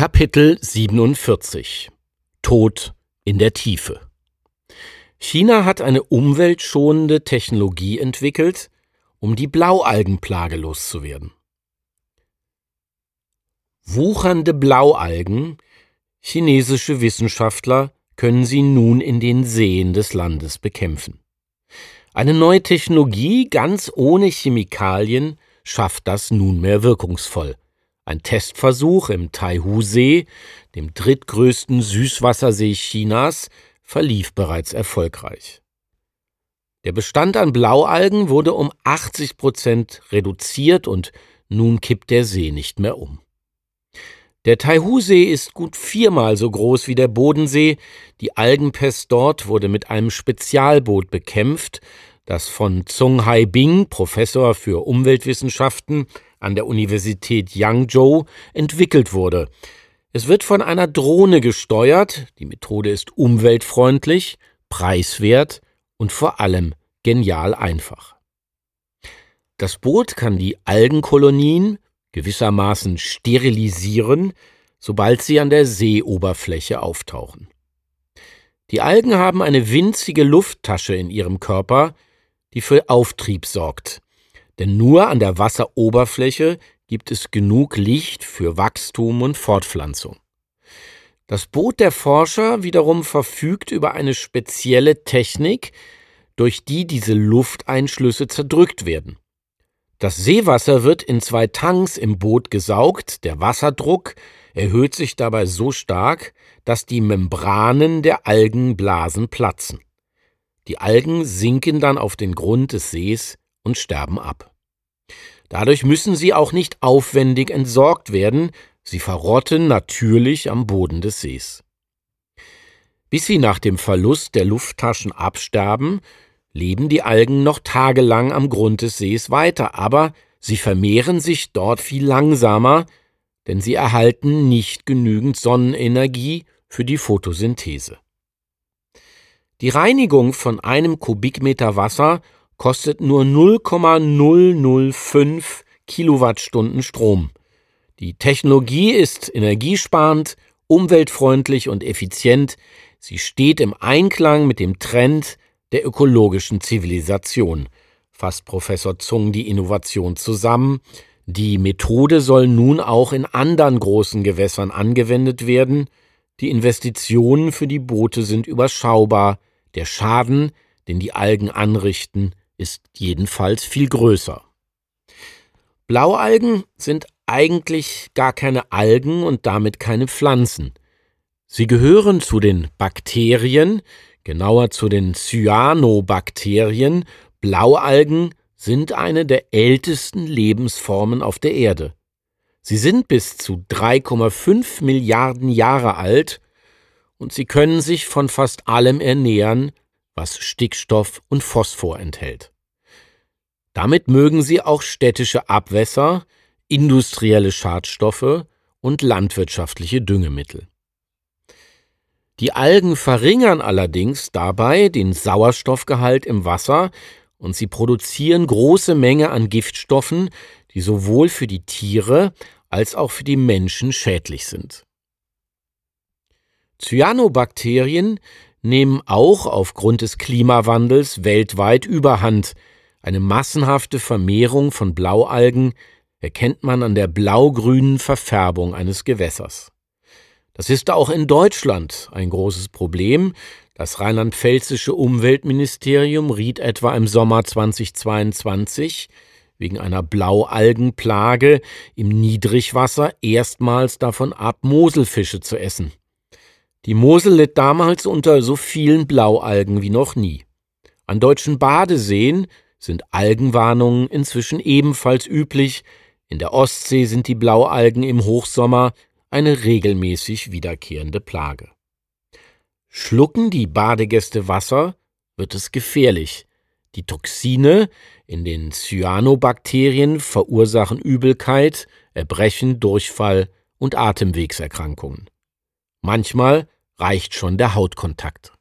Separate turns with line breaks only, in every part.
Kapitel 47 Tod in der Tiefe. China hat eine umweltschonende Technologie entwickelt, um die Blaualgenplage loszuwerden. Wuchernde Blaualgen, chinesische Wissenschaftler können sie nun in den Seen des Landes bekämpfen. Eine neue Technologie, ganz ohne Chemikalien, schafft das nunmehr wirkungsvoll. Ein Testversuch im Taihu-See, dem drittgrößten Süßwassersee Chinas, verlief bereits erfolgreich. Der Bestand an Blaualgen wurde um 80% reduziert und nun kippt der See nicht mehr um. Der Taihu-See ist gut 4-mal so groß wie der Bodensee. Die Algenpest dort wurde mit einem Spezialboot bekämpft, das von Zhong Haibing, Professor für Umweltwissenschaften an der Universität Yangzhou, entwickelt wurde. Es wird von einer Drohne gesteuert. Die Methode ist umweltfreundlich, preiswert und vor allem genial einfach. Das Boot kann die Algenkolonien gewissermaßen sterilisieren, sobald sie an der Seeoberfläche auftauchen. Die Algen haben eine winzige Lufttasche in ihrem Körper, die für Auftrieb sorgt. Denn nur an der Wasseroberfläche gibt es genug Licht für Wachstum und Fortpflanzung. Das Boot der Forscher wiederum verfügt über eine spezielle Technik, durch die diese Lufteinschlüsse zerdrückt werden. Das Seewasser wird in 2 Tanks im Boot gesaugt, der Wasserdruck erhöht sich dabei so stark, dass die Membranen der Algenblasen platzen. Die Algen sinken dann auf den Grund des Sees und sterben ab. Dadurch müssen sie auch nicht aufwendig entsorgt werden, sie verrotten natürlich am Boden des Sees. Bis sie nach dem Verlust der Lufttaschen absterben, leben die Algen noch tagelang am Grund des Sees weiter, aber sie vermehren sich dort viel langsamer, denn sie erhalten nicht genügend Sonnenenergie für die Photosynthese. Die Reinigung von 1 Kubikmeter Wasser kostet nur 0,005 Kilowattstunden Strom. Die Technologie ist energiesparend, umweltfreundlich und effizient. Sie steht im Einklang mit dem Trend der ökologischen Zivilisation, fasst Professor Zhong die Innovation zusammen. Die Methode soll nun auch in anderen großen Gewässern angewendet werden. Die Investitionen für die Boote sind überschaubar. Der Schaden, den die Algen anrichten, ist jedenfalls viel größer. Blaualgen sind eigentlich gar keine Algen und damit keine Pflanzen. Sie gehören zu den Bakterien, genauer zu den Cyanobakterien. Blaualgen sind eine der ältesten Lebensformen auf der Erde. Sie sind bis zu 3,5 Milliarden Jahre alt und sie können sich von fast allem ernähren, was Stickstoff und Phosphor enthält. Damit mögen sie auch städtische Abwässer, industrielle Schadstoffe und landwirtschaftliche Düngemittel. Die Algen verringern allerdings dabei den Sauerstoffgehalt im Wasser und sie produzieren große Menge an Giftstoffen, die sowohl für die Tiere als auch für die Menschen schädlich sind. Cyanobakterien nehmen auch aufgrund des Klimawandels weltweit Überhand. Eine massenhafte Vermehrung von Blaualgen erkennt man an der blau-grünen Verfärbung eines Gewässers. Das ist auch in Deutschland ein großes Problem. Das rheinland-pfälzische Umweltministerium riet etwa im Sommer 2022 wegen einer Blaualgenplage im Niedrigwasser erstmals davon ab, Moselfische zu essen. Die Mosel litt damals unter so vielen Blaualgen wie noch nie. An deutschen Badeseen sind Algenwarnungen inzwischen ebenfalls üblich. In der Ostsee sind die Blaualgen im Hochsommer eine regelmäßig wiederkehrende Plage. Schlucken die Badegäste Wasser, wird es gefährlich. Die Toxine in den Cyanobakterien verursachen Übelkeit, Erbrechen, Durchfall und Atemwegserkrankungen. Manchmal reicht schon der Hautkontakt.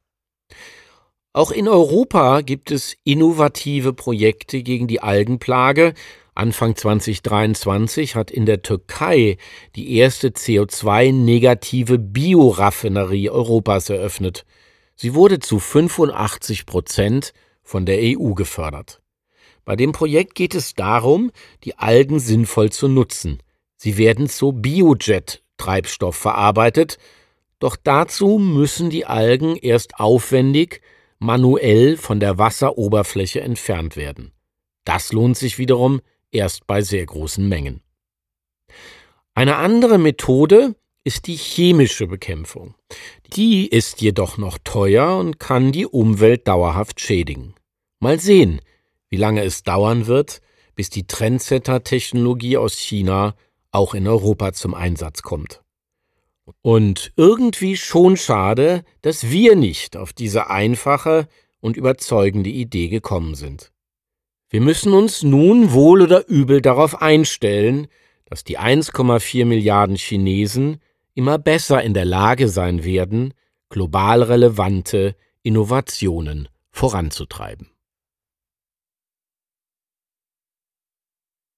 Auch in Europa gibt es innovative Projekte gegen die Algenplage. Anfang 2023 hat in der Türkei die erste CO2-negative Bioraffinerie Europas eröffnet. Sie wurde zu 85% von der EU gefördert. Bei dem Projekt geht es darum, die Algen sinnvoll zu nutzen. Sie werden zu Biojet-Treibstoff verarbeitet, doch dazu müssen die Algen erst aufwendig manuell von der Wasseroberfläche entfernt werden. Das lohnt sich wiederum erst bei sehr großen Mengen. Eine andere Methode ist die chemische Bekämpfung. Die ist jedoch noch teuer und kann die Umwelt dauerhaft schädigen. Mal sehen, wie lange es dauern wird, bis die Trendsetter-Technologie aus China auch in Europa zum Einsatz kommt. Und irgendwie schon schade, dass wir nicht auf diese einfache und überzeugende Idee gekommen sind. Wir müssen uns nun wohl oder übel darauf einstellen, dass die 1,4 Milliarden Chinesen immer besser in der Lage sein werden, global relevante Innovationen voranzutreiben.